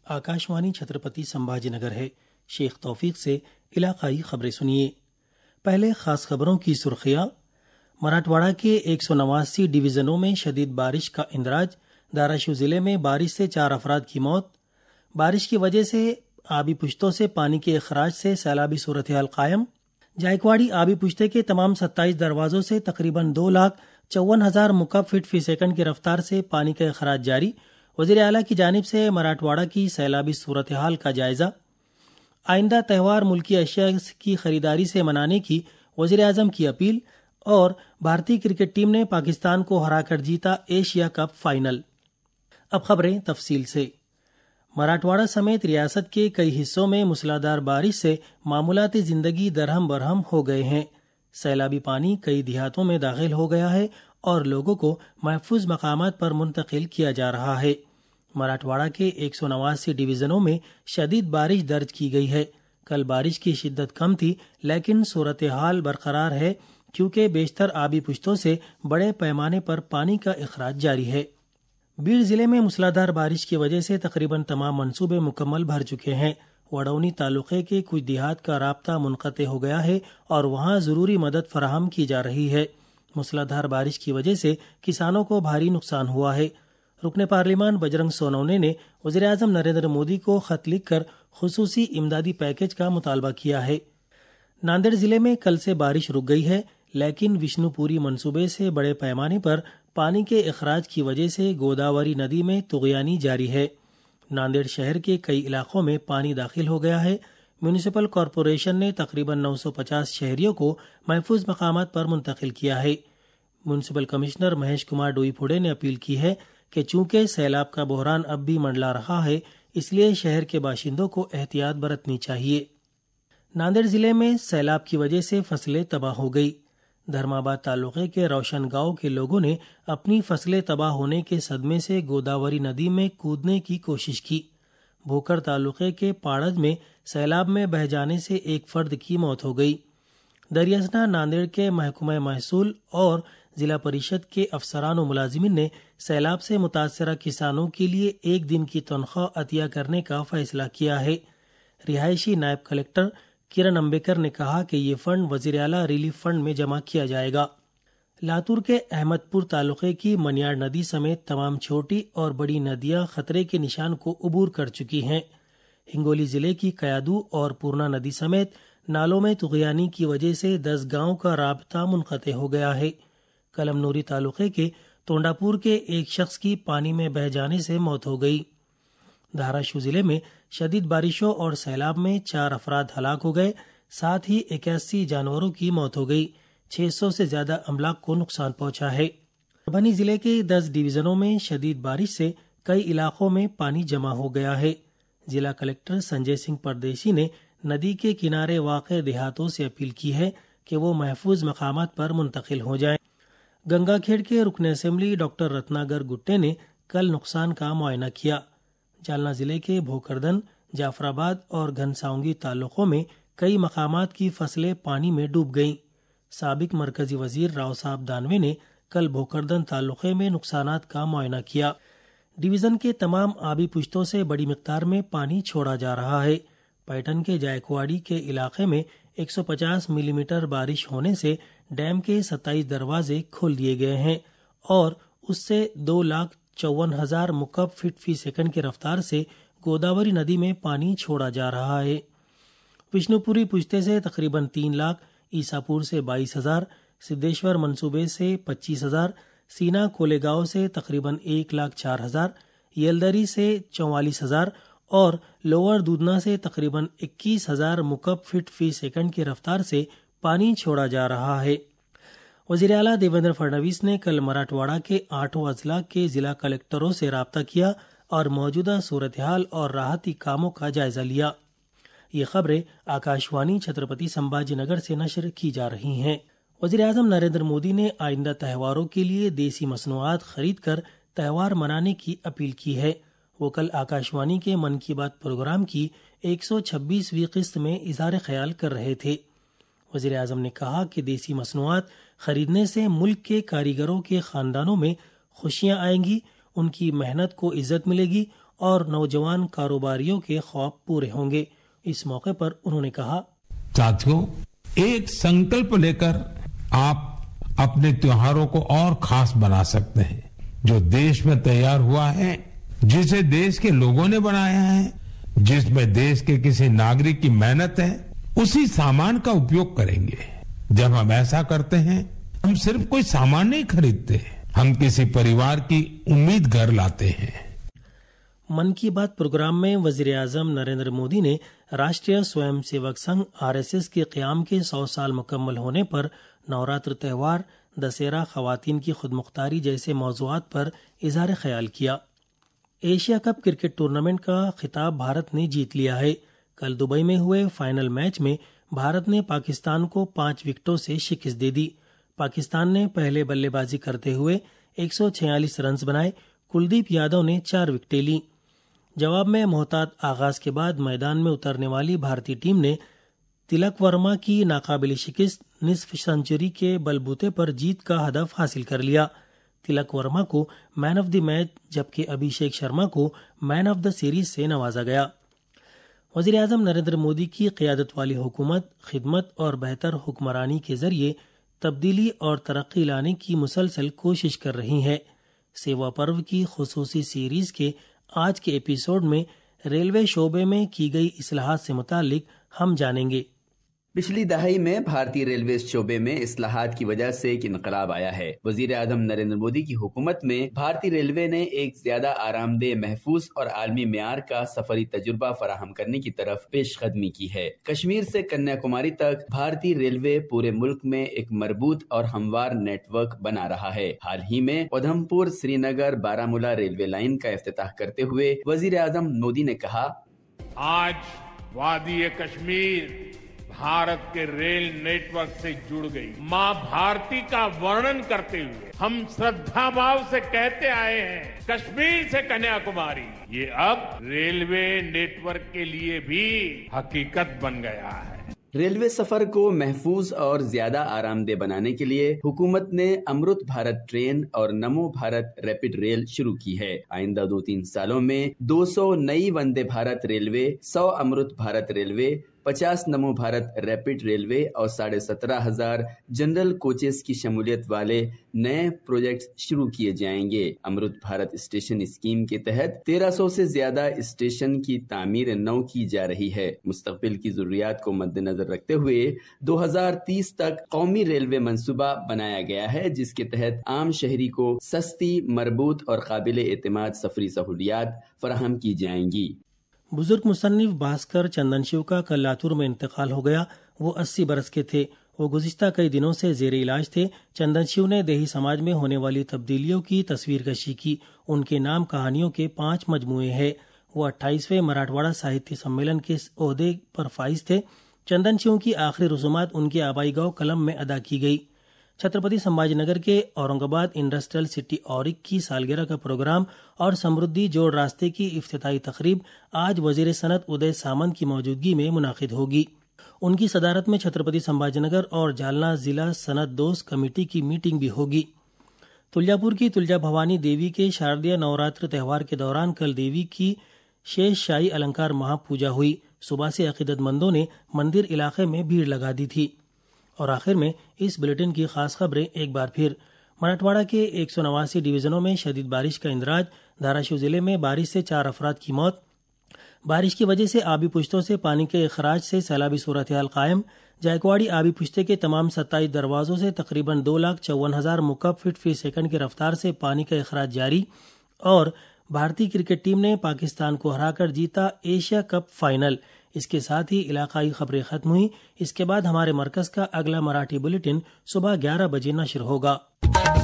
आकाशवाणी छत्रपति संभाजी नगर है। शेख तौफीक से इलाकाई खबरें सुनिए। पहले खास खबरों की सुर्खियां। मराठवाड़ा के 189 डिवीजनों में शदीद बारिश का इंदराज। धाराशिव जिले में बारिश से 4 अफराद की मौत। बारिश की वजह से आबी पुश्तों से पानी के अखराज से सैलाबी सूरत हाल कायम। जायकवाड़ी आबी पुश्ते के तमाम 27 दरवाजों से तकरीबन 2,54,000 मुकअब फीट फी सेकंड की रफ्तार से पानी का अखराज जारी। वज़ीर आला की जानिब से मराठवाड़ा की सैलाबी सूरत हाल का जायजा। आइंदा त्यौहार मुल्की अशिया की खरीदारी से मनाने की वज़ीर आज़म की अपील। और भारतीय क्रिकेट टीम ने पाकिस्तान को हराकर जीता एशिया कप फाइनल। अब खबरें तफसील से। मराठवाड़ा समेत रियासत के कई हिस्सों में मूसलाधार बारिश से मामूलाती जिंदगी दरहम बरहम हो गए हैं। सैलाबी पानी कई देहातों में दाखिल हो गया है और लोगों को महफूज मकामात पर मुंतकिल किया जा रहा है। मराठवाड़ा के 189 डिवीजनों में शदीद बारिश दर्ज की गई है। कल बारिश की शिद्दत कम थी, लेकिन सूरत हाल बरकरार है क्योंकि बेशतर आबी पुश्तों से बड़े पैमाने पर पानी का इखराज जारी है। बीड़ जिले में मूसलाधार बारिश की वजह से तकरीबन तमाम मंसूबे मुकम्मल भर चुके हैं। वडौनी तालुके के कुछ देहात का राब्ता मुनक़ते हो गया है और वहां जरूरी मदद फराहम की जा रही है। मूसलाधार बारिश की वजह से किसानों को भारी नुकसान हुआ है। रुकने पार्लिमान बजरंग सोनवने ने वज़ीर आज़म नरेंद्र मोदी को खत लिखकर खुसूसी इमदादी पैकेज का मुतालबा किया है। नांदेड़ जिले में कल से बारिश रुक गई है, लेकिन विष्णुपुरी मंसूबे से बड़े पैमाने पर पानी के अखराज की वजह से गोदावरी नदी में तुग़यानी जारी है। नांदेड़ शहर के कई इलाकों में पानी दाखिल हो गया है। म्यूनिसिपल कॉरपोरेशन ने तकरीबन 950 शहरियों को महफूज मकामात पर मुंतकिल किया है। म्यूनिसिपल कमिश्नर महेश कुमार डोईफोड़े ने अपील की है कि चूंकि सैलाब का बहरान अब भी मंडला रहा है, इसलिए शहर के बाशिंदों को एहतियात बरतनी चाहिए। नांदेड़ जिले में सैलाब की वजह से फसलें तबाह हो गई। धर्माबाद तालुके के रोशन गांव के लोगों ने अपनी फसलें तबाह होने के सदमे से गोदावरी नदी में कूदने की कोशिश की। भोकर तालुके के पाड़ज में सैलाब में बह जाने से एक फर्द की मौत हो गई। दरियासना नांदेड़ के महकमा महसूल और जिला परिषद के अफसरान और मुलाजिमीन ने सैलाब से मुतासरा किसानों के लिए एक दिन की तनख्वाह अतिया करने का फैसला किया है। रिहायशी नायब कलेक्टर किरण अंबेकर ने कहा कि ये फंड वज़ीर आला रिलीफ फंड में जमा किया जाएगा। लातूर के अहमदपुर तालुके की मनियार नदी समेत तमाम छोटी और बड़ी नदियां खतरे के निशान को उबूर कर चुकी हैं। हिंगोली जिले की कयादू और पूर्णा नदी समेत नालों में तुग़यानी की वजह से 10 गांव का राबता मुनक़ते हो गया है। कलमनूरी तालुके के तोंडापुर के एक शख्स की पानी में बह जाने से मौत हो गई। धाराशिव जिले में शदीद बारिशों और सैलाब में 4 अफराद हलाक हो गए, साथ ही 81 जानवरों की मौत हो गई। 600 से ज्यादा अमलाक को नुकसान पहुंचा है। परभनी जिले के 10 डिवीजनों में शदीद बारिश से कई इलाकों में पानी जमा हो गया है। जिला कलेक्टर संजय सिंह परदेशी ने नदी के किनारे वाक़े देहातों से अपील की है कि वो महफूज मकामात पर मुंतकिल हो जाएं। गंगाखेड़ के रुकन असेंबली डॉक्टर रत्नागर गुट्टे ने कल नुकसान का मुआयना किया। जालना जिले के भोकरदन, जाफराबाद और घनसाउंगी तालुकों में कई मकामात की फसलें पानी में डूब गईं। साबिक मरकजी वजीर राव साहब दानवे ने कल भोकरदन तालुके में नुकसानात का मुआयना किया। डिवीजन के तमाम आबी पुश्तों से बड़ी मिकदार में पानी छोड़ा जा रहा है। पैटन के जायकवाड़ी के इलाके में 150 मिलीमीटर बारिश होने से डैम के 27 दरवाजे खोल दिए गए हैं और उससे 2,54,000 मुकअब फीट फी सेकंड की रफ्तार से गोदावरी नदी में पानी छोड़ा जा रहा है। विष्णुपुरी पुश्ते से तकरीबन 3 लाख, ईसापुर से 22,000, सिद्धेश्वर मंसूबे से 25,000, सीना कोलेगांव से तकरीबन 1,04,000, येलदरी से 44,000 और लोअर दूधना से तकरीबन 21,000 मुकअब फीट फी सेकंड की रफ्तार से पानी छोड़ा जा रहा है। वज़ीर आला देवेंद्र फडणवीस ने कल मराठवाड़ा के 8 अजला के जिला कलेक्टरों से राब्ता किया और मौजूदा सूरत हाल और राहती कामों का जायजा लिया। ये खबरें आकाशवाणी छत्रपति संभाजी नगर से नशर की जा रही हैं। वज़ीर आज़म नरेंद्र मोदी ने आइंदा त्योहारों के लिए देसी मसनूआत खरीद कर त्यौहार मनाने की अपील की है। वो कल आकाशवाणी के मन की बात प्रोग्राम की 126वीं किस्त में इज़हार ख्याल कर रहे थे। वज़ीर आज़म ने कहा कि देसी मसनूआत खरीदने से मुल्क के कारीगरों के खानदानों में खुशियां आएंगी, उनकी मेहनत को इज्जत मिलेगी اور نوجوان کاروباریوں کے خواب پورے ہوں گے۔ اس موقع پر انہوں نے کہا، ساتھیوں، ایک سنکلپ لے کر آپ اپنے تیوہاروں کو اور خاص بنا سکتے ہیں۔ جو دیش میں تیار ہوا ہے، جسے دیش کے لوگوں نے بنایا ہے، جس میں دیش کے کسی ناگرک کی محنت ہے، اسی سامان کا اپیوگ کریں گے۔ جب ہم ایسا کرتے ہیں، ہم صرف کوئی سامان نہیں خریدتے، ہم کسی پریوار کی امید گھر لاتے ہیں۔ من کی بات پروگرام میں وزیر اعظم نریندر مودی نے راشٹریہ سوئم سیوک سنگھ RSS کے قیام کے 100 سال مکمل ہونے پر نوراتر تہوار، دسہرہ، خواتین کی خود مختاری جیسے موضوعات پر اظہار خیال کیا۔ ایشیا کپ کرکٹ ٹورنامنٹ کا خطاب بھارت نے جیت لیا ہے۔ کل دبئی میں ہوئے فائنل میچ میں بھارت نے پاکستان کو 5 وکٹوں سے شکست دے دی۔ پاکستان نے پہلے بلے بازی کرتے ہوئے 146 رنز بنائے۔ کلدیپ یادو نے 4 وکٹیں لیں۔ جواب میں محتاط آغاز کے بعد میدان میں اترنے والی بھارتی ٹیم نے تلک ورما کی ناقابل شکست نصف سنچری کے بلبوتے پر جیت کا ہدف حاصل کر لیا۔ تلک ورما کو مین آف دی میچ جبکہ ابھیشیک شرما کو مین آف دا سیریز سے نوازا گیا۔ وزیر اعظم نریندر مودی کی قیادت والی حکومت خدمت اور بہتر حکمرانی کے ذریعے تبدیلی اور ترقی لانے کی مسلسل کوشش کر رہی ہے۔ سیوا پرو کی خصوصی سیریز کے آج کے ایپیسوڈ میں ریلوے شعبے میں کی گئی اصلاحات سے متعلق ہم جانیں گے۔ پچھلی دہائی میں بھارتی ریلوے شعبے میں اصلاحات کی وجہ سے ایک انقلاب آیا ہے۔ وزیر اعظم نریندر مودی کی حکومت میں بھارتی ریلوے نے ایک زیادہ آرام دہ، محفوظ اور عالمی معیار کا سفری تجربہ فراہم کرنے کی طرف پیش قدمی کی ہے۔ کشمیر سے کنیا کماری تک بھارتی ریلوے پورے ملک میں ایک مربوط اور ہموار نیٹ ورک بنا رہا ہے۔ حال ہی میں Udhampur Srinagar Baramulla railway line کا افتتاح کرتے ہوئے وزیر اعظم مودی نے کہا، آج وادی کشمیر بھارت کے ریل نیٹ ورک سے جڑ گئی۔ ماں بھارتی کا ورنن کرتے ہوئے ہم شردھا بھاو سے کہتے آئے ہیں، کشمیر سے کنیا کماری یہ اب ریلوے نیٹ ورک کے لیے بھی حقیقت بن گیا ہے۔ ریلوے سفر کو محفوظ اور زیادہ آرام دہ بنانے کے لیے حکومت نے امرت بھارت ٹرین اور نمو بھارت ریپڈ ریل شروع کی ہے۔ آئندہ 2-3 سالوں میں 200 نئی Vande Bharat railway, 100 Amrit Bharat railway, 50 Namo Bharat rapid railway اور 17,500 جنرل کوچز کی شمولیت والے نئے پروجیکٹس شروع کیے جائیں گے۔ امرت بھارت اسٹیشن اسکیم کے تحت 1300 سے زیادہ اسٹیشن کی تعمیر نو کی جا رہی ہے۔ مستقبل کی ضروریات کو مد نظر رکھتے ہوئے 2030 تک قومی ریلوے منصوبہ بنایا گیا ہے، جس کے تحت عام شہری کو سستی، مربوط اور قابل اعتماد سفری سہولیات فراہم کی جائیں گی۔ بزرگ مصنف بھاسکر چندن شیو کا کل لاتور میں انتقال ہو گیا۔ وہ 80 برس کے تھے۔ وہ گزشتہ کئی دنوں سے زیر علاج تھے۔ چندن شیو نے دیہی سماج میں ہونے والی تبدیلیوں کی تصویر کشی کی۔ ان کے نام کہانیوں کے 5 مجموعے ہیں۔ وہ 28ویں مراٹھواڑا ساہتیہ سمیلن کے عہدے پر فائز تھے۔ چندن شیو کی آخری رسومات ان کے آبائی گاؤں کلم میں ادا کی گئی۔ چھترپتی سمبھاجی نگر کے اورنگ آباد انڈسٹریل سٹی اورک کی سالگرہ کا پروگرام اور سمردھی جوڑ راستے کی افتتاحی تقریب آج وزیر صنعت ادے سامنت کی موجودگی میں منعقد ہوگی۔ ان کی صدارت میں چھترپتی سمبھاجی نگر اور جالنا ضلع صنعت دوست کمیٹی کی میٹنگ بھی ہوگی۔ تلجا پور کی تلجا بھوانی دیوی کے شاردیہ نوراتر تہوار کے دوران کل دیوی کی شیش شاہی النکار مہا پوجا ہوئی۔ صبح سے عقیدت مندوں نے مندر علاقے میں بھیڑ لگا دی تھی۔ اور آخر میں اس بلیٹن کی خاص خبریں ایک بار پھر۔ مراٹھواڑہ کے 189 ڈویژنوں میں شدید بارش کا اندراج۔ دھاراشو ضلع میں بارش سے 4 افراد کی موت۔ بارش کی وجہ سے آبی پشتوں سے پانی کے اخراج سے سیلابی صورتحال قائم۔ جائکواڑی آبی پشتے کے تمام 27 دروازوں سے تقریباً 2,54,000 مکعب فٹ فی سیکنڈ کی رفتار سے پانی کا اخراج جاری۔ اور بھارتی کرکٹ ٹیم نے پاکستان کو ہرا کر جیتا ایشیا کپ فائنل۔ اس کے ساتھ ہی علاقائی خبریں ختم ہوئی۔ اس کے بعد ہمارے مرکز کا اگلا مراٹھی بلیٹن صبح 11 بجے نشر ہوگا۔